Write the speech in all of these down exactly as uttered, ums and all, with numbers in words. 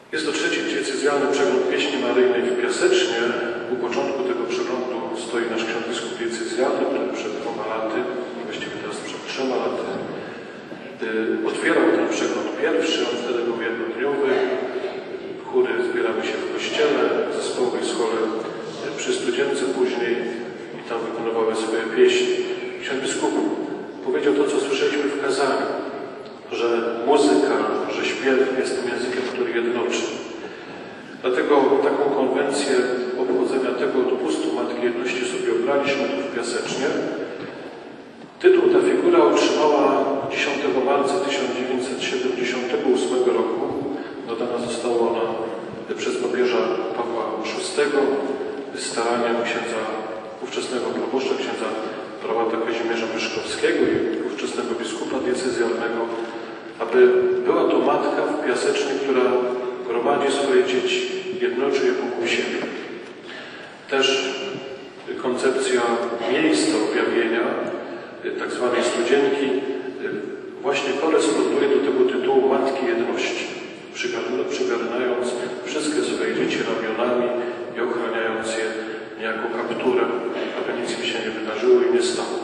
Jest to trzeci diecezjalny przegląd pieśni maryjnej w Piasecznie. U początku tego przeglądu stoi nasz ksiądz biskup diecezjalny, który przed dwoma laty, właściwie teraz przed trzema laty, otwierał ten przegląd pierwszy. On wtedy był jednodniowy. Chóry zbieramy się w kościele, zespoły w szkole przy studience później i tam wykonywały swoje pieśni. Ksiądz biskup powiedział to, co słyszeliśmy w kazaniu, że muzyka, że śpiew jest tym językiem, który jednoczy. Dlatego taką konwencję obchodzenia tego odpustu Matki Jedności sobie obraliśmy tu w Piasecznie. Tytuł ta figura otrzymała dziesiątego marca tysiąc dziewięćset siedemdziesiątego ósmego roku. Dodana została ona przez papieża Pawła szóstego staraniem księdza ówczesnego proboszcza, księdza prałata Kazimierza Myszkowskiego i ówczesnego biskupa diecezjalnego, aby była to matka w Piasecznie, która gromadzi swoje dzieci, jednoczy je wokół siebie. Też koncepcja miejsca objawienia, tak zwanej studzienki, właśnie koresponduje do tego tytułu Matki Jedności, przygarnając wszystkie swoje dzieci ramionami i ochraniając je niejako kapturem, aby nic im się nie wydarzyło i nie stało.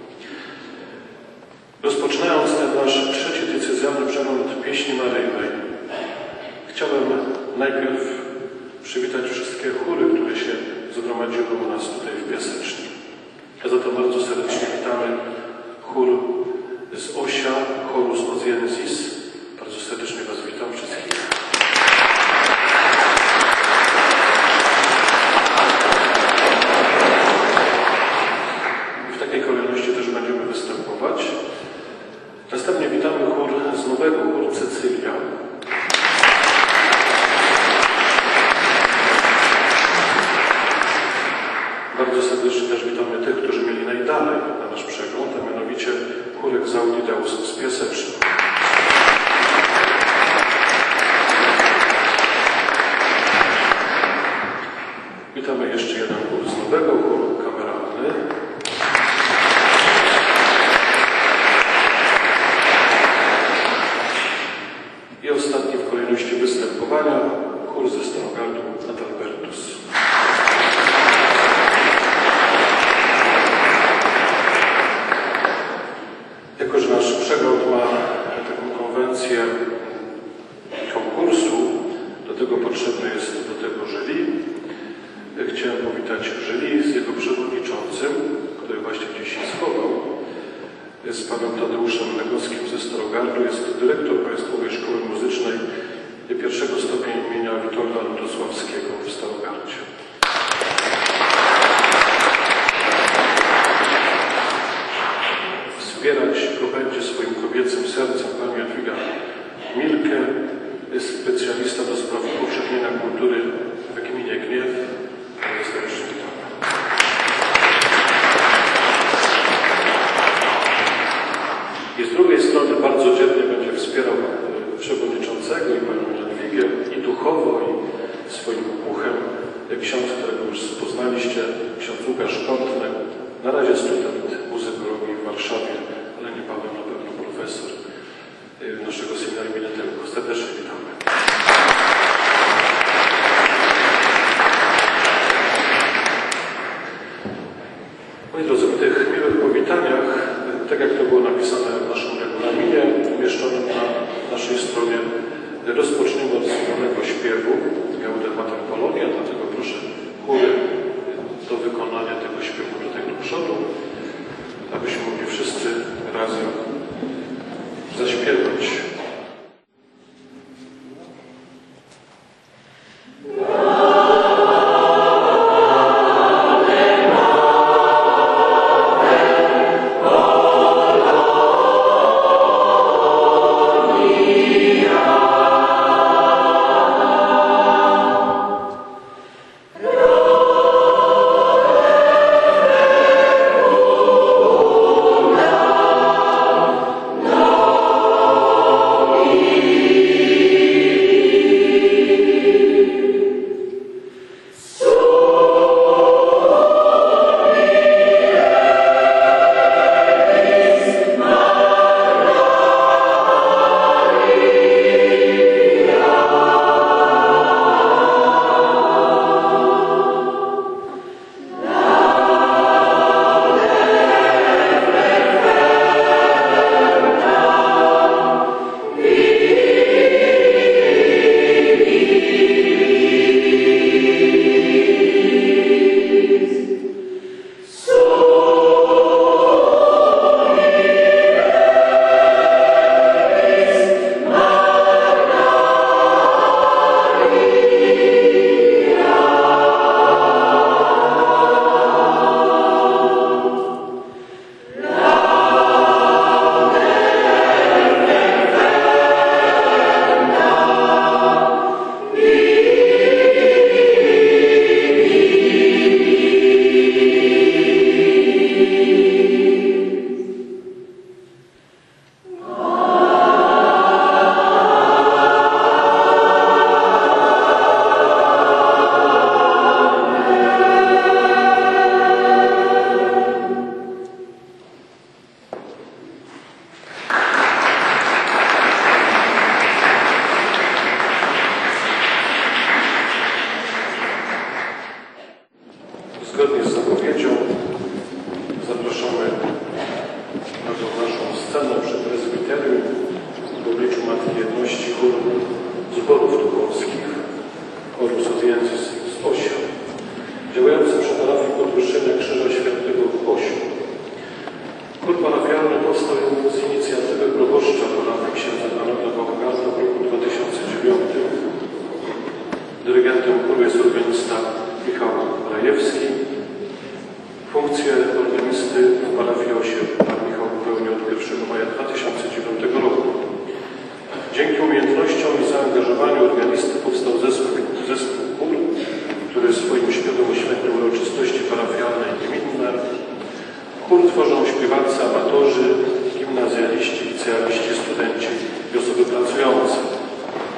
Rozpoczynając ten nasz trzeci diecezjalny przegląd pieśni maryjnej, chciałem najpierw przywitać wszystkie chóry, które się zgromadziły u nas tutaj w Piasecznie. A zatem bardzo serdecznie witamy chór z Osia, chorus Oziensis. Bardzo serdecznie Was witam wszystkich. I w takiej kolejności też będziemy występować. Następnie witamy chór z Nowego, chór Cecylia. Bardzo serdecznie też witamy tych, którzy mieli najdalej na nasz przegląd, a mianowicie chór Exaudi Deus z Piaseczna. Witamy jeszcze jeden chór z Nowego, chór kameralny. I ostatni w kolejności występowania chór ze Starogardu Adalbertus. Jako że nasz przegląd ma taką konwencję konkursu, do tego potrzebne jest do tego jury. Chciałem powitać jury z jego przewodniczącym, który właśnie gdzieś się schował, z panem Tadeuszem Legowskim ze Starogardu. Jest dyrektor Państwowej Szkoły Muzycznej pierwszego stopnia imienia Witolda Lutosławskiego w Starogardzie. Wspierać go będzie swoim kobiecym sercem pani Jadwiga Milke, jest specjalista do spraw upowszechnienia kultury w gminie Gniew. Bardzo serdecznie witamy. I z drugiej strony bardzo dzielnie będzie wspierał przewodniczącego i panią Jadwigę i duchowo, i swoim uchem ksiądz, którego już poznaliście, ksiądz Łukasz Kątny, na razie student muzykologii w Warszawie, ale niebawem na pewno profesor naszego seminarium Minetego. Serdecznie witamy. Moi drodzy, w tych miłych powitaniach, tak jak to było napisane w naszym regulaminie, umieszczonym na naszej stronie, rozpoczniemy od wspólnego śpiewu Gaudeamus Mater Polonia, dlatego proszę chóry do wykonania tego śpiewu tutaj do przodu, abyśmy mogli wszyscy razem zaśpiewać.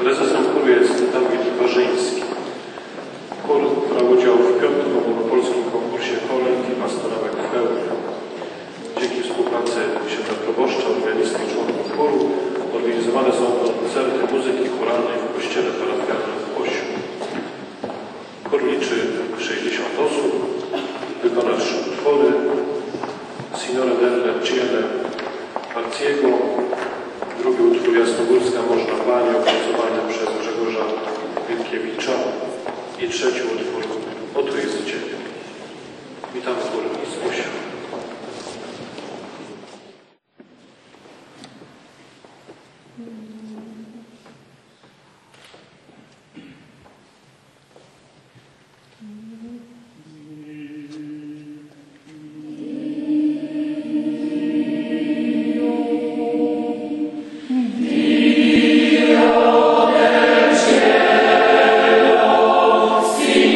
Prezesem chóru jest Dawid Warzyński. Chór brał udział w piątym ogólnopolskim konkursie kolęd i pastoramek w Chełmie. Dzięki współpracy księdza proboszcza, organistów i członków chóru organizowane są koncerty muzyki chóralnej w kościele parafialnym w Osiu. Chór liczy sześćdziesiąt osób, wykona trzy utwory: Signore delle Ciele Partiego, drugi utwór Jasnogórska Można Pani, opracowany przez Grzegorza Wielkiewicza, i trzeci utwór O Tu jest Ciebie. Witamy chór z Osia. Dio del cielo, Signore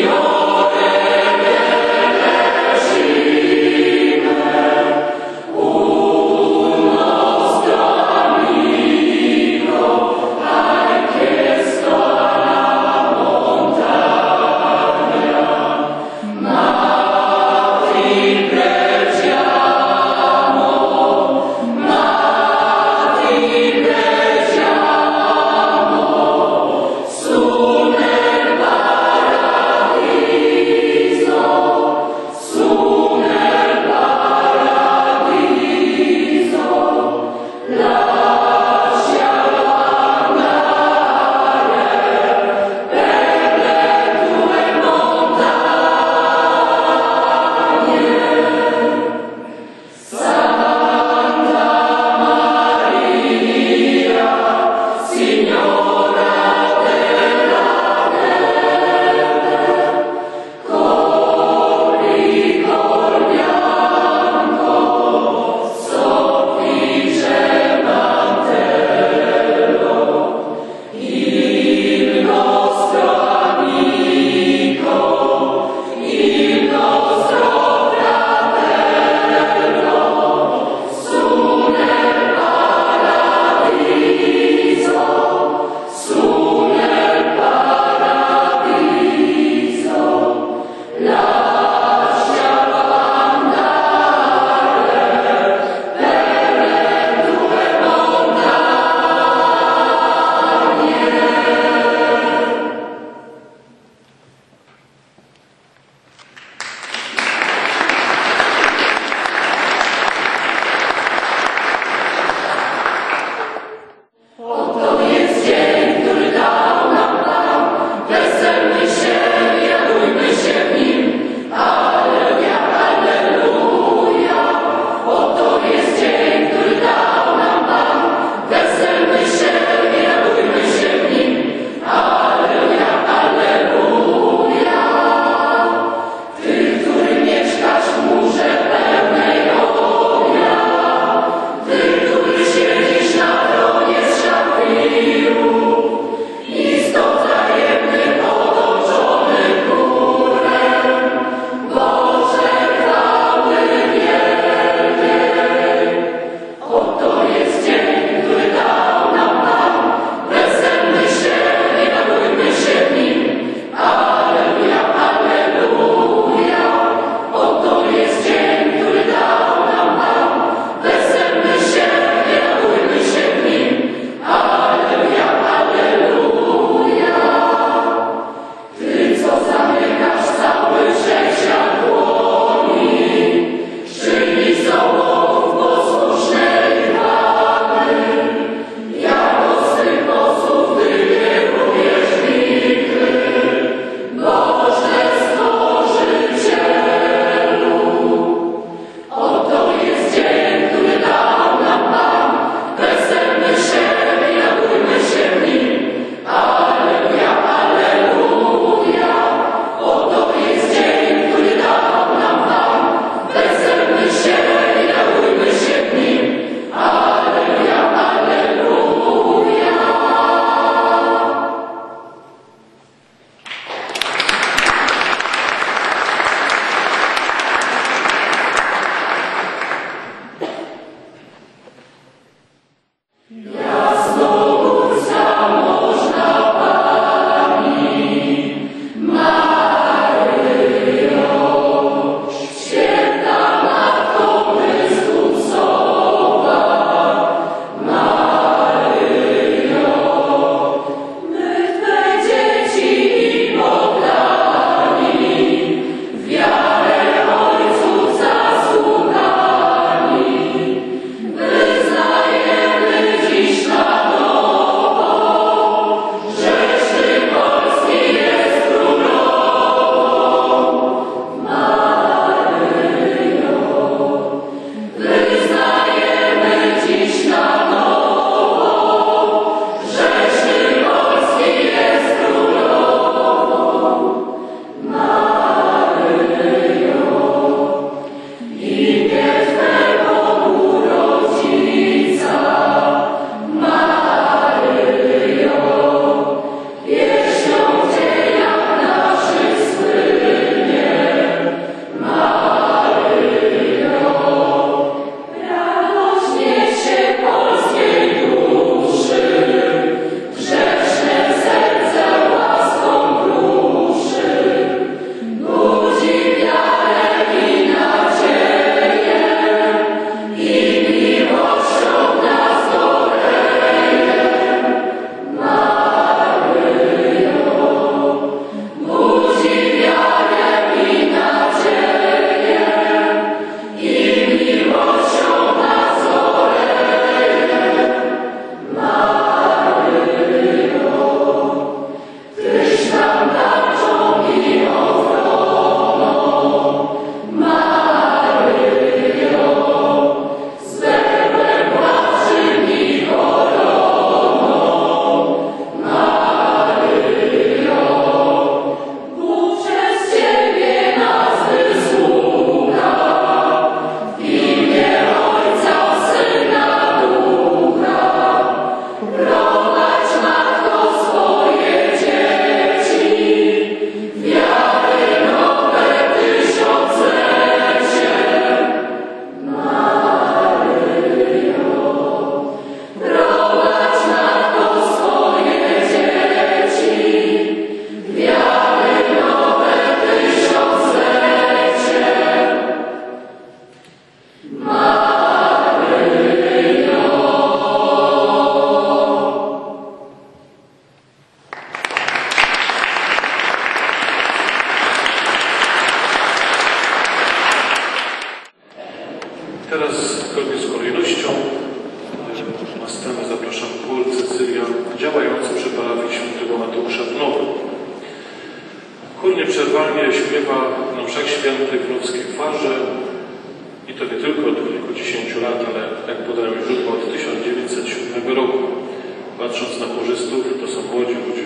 Gloria śpiewa na mszach świętych w ludzkiej gwarze i to nie tylko od kilkudziesięciu lat, ale jak podają źródła od tysiąc dziewięćset siódmego roku. Patrząc na chórzystów, to są młodzi ludzie.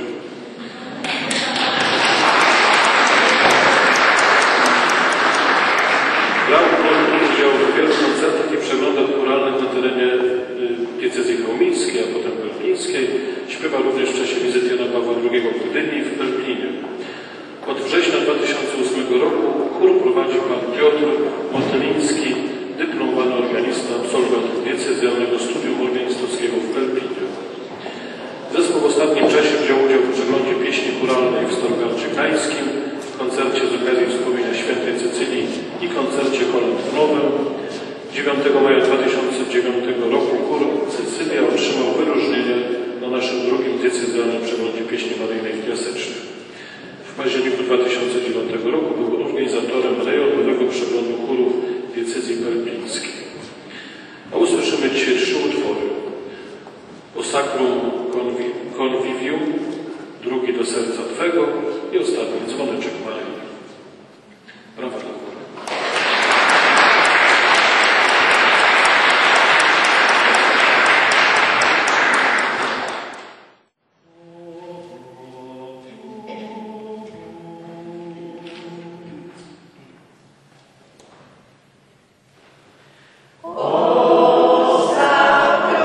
Brał udział w wielu koncertach i przeglądach chóralnych na terenie diecezji chełmińskiej, a potem pelplińskiej. Śpiewa również w czasie wizyty Jana Pawła drugiego w Gdyni i w Pelplinie. Od września dwa tysiące ósmego roku chór prowadzi pan Piotr Motyliński, dyplomowany organista, absolwent diecezjalnego studium organistowskiego w Pelplinie. Zespół w ostatnim czasie wziął udział w przeglądzie pieśni chóralnej w Starogardzie Gdańskim, w koncercie z okazji wspomnienia świętej Cecylii i koncercie kolęd w Nowym. dziewiątego maja dwa tysiące dziewiątego roku chór Cecylia otrzymał wyróżnienie na naszym drugim diecezjalnym przeglądzie pieśni maryjnej w Piasecznie. W październiku dwa tysiące dziewiątego roku był organizatorem rejonowego przeglądu chórów diecezji pelplińskiej. A usłyszymy dzisiaj trzy utwory. O Sacrum Convivium, drugi Do serca Twego i ostatni Dzwoneczek Maryi. Brawa dla chóru.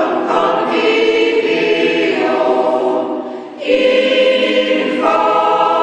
In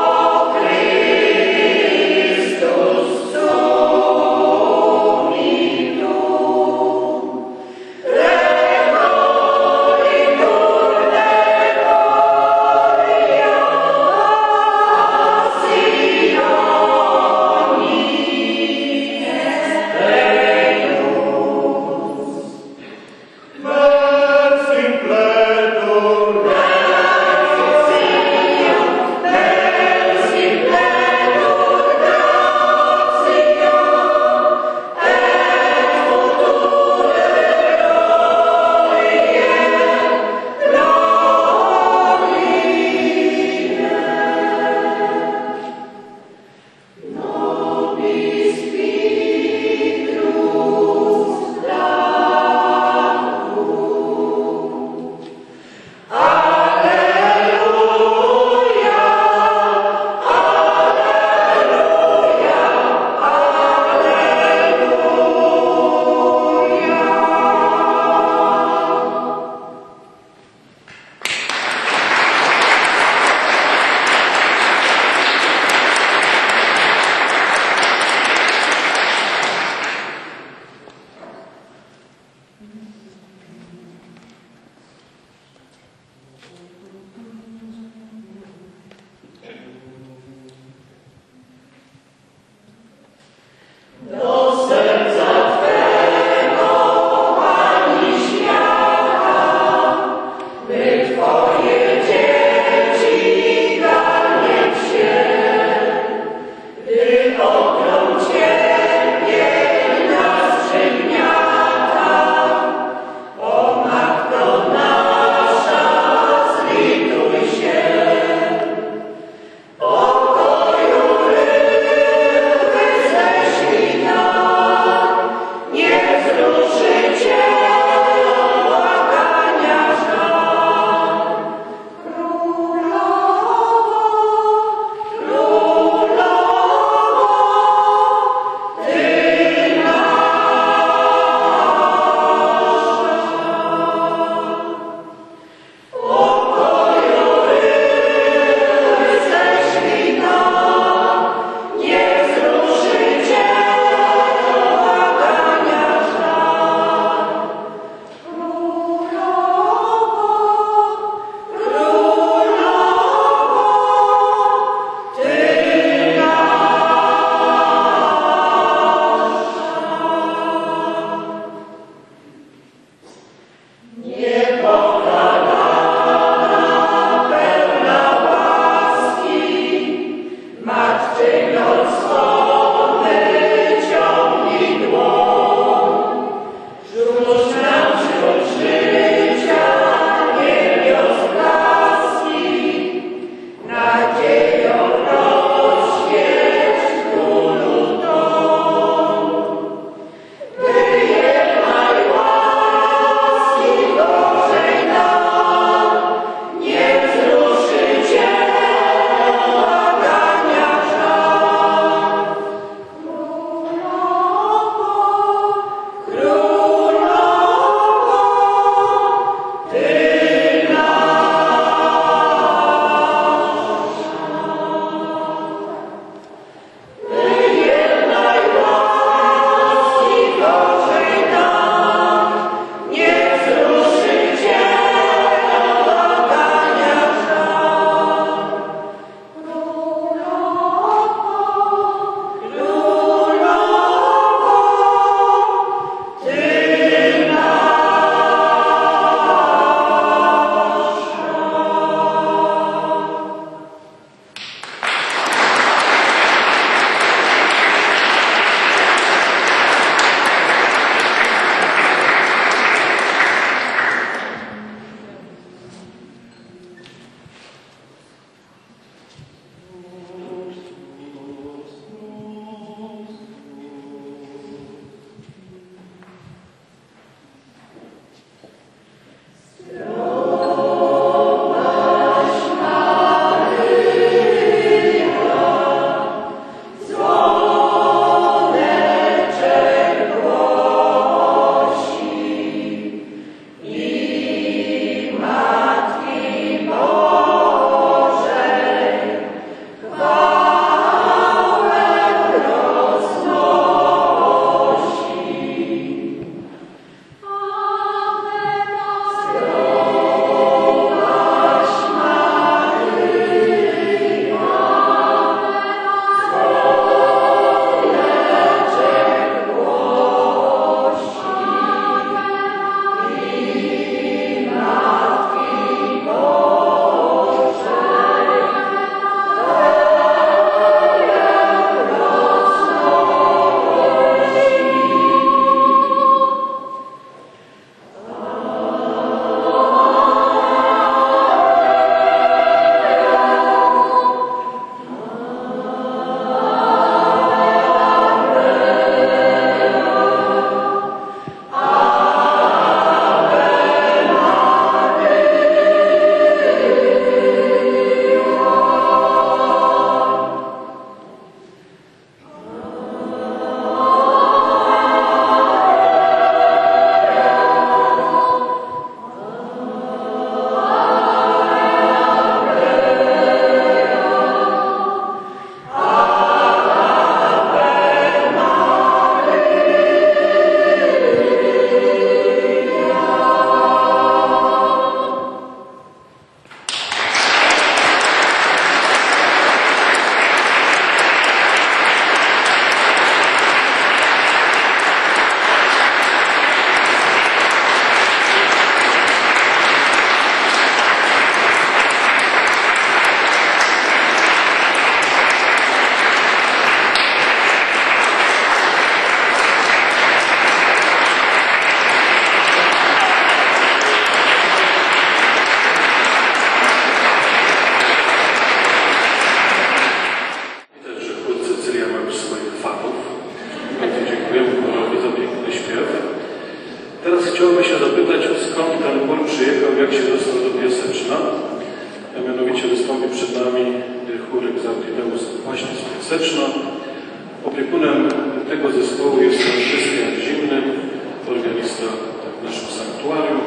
nami chór Exaudideus właśnie z Piaseczna. Opiekunem tego zespołu jest pan Krystian Zimny, organista w naszym sanktuarium.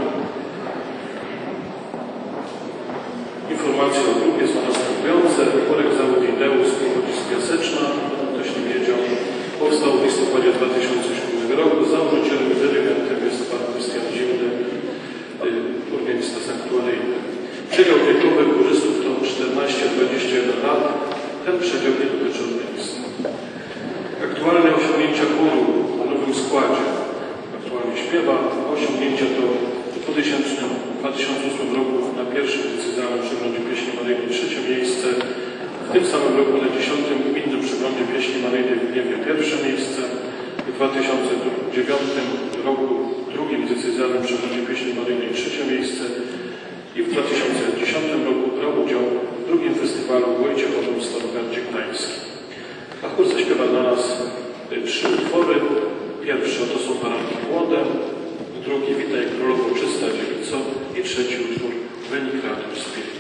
Informacje o grupie są następujące. Chór Exaudideus pochodzi z Piaseczna, ktoś nie wiedział. Powstał w listopadzie dwa tysiące siódmego roku. Założycielem i dyrygentem jest pan Krystian Zimny, organista sanktuaryjny. Przedział wiekowy chórzystów to czternaście do dwudziestu jeden lat. Ten przedział nie dotyczy organizmu. Aktualne osiągnięcia chóru w nowym składzie. Aktualnie śpiewa. Osiągnięcia to w dwa tysiące ósmym roku na pierwszym decyzjalnym przeglądzie pieśni maryjnej trzecie miejsce. W tym samym roku na dziesiątym gminnym przeglądzie pieśni maryjnej w Gniewie pierwsze miejsce. W dwa tysiące dziewiątym roku drugim decyzjalnym przeglądzie pieśni maryjnej trzecie miejsce. I w dwa tysiące dziesiątym roku brał udział w drugim festiwalu Wojciechowym w Starogardzie Gdańskim. A chór zaśpiewa dla nas trzy utwory. Pierwszy to są Baranki młode, drugi Witaj Królowo czysta dziewico i trzeci utwór Veni Creator Spiritus.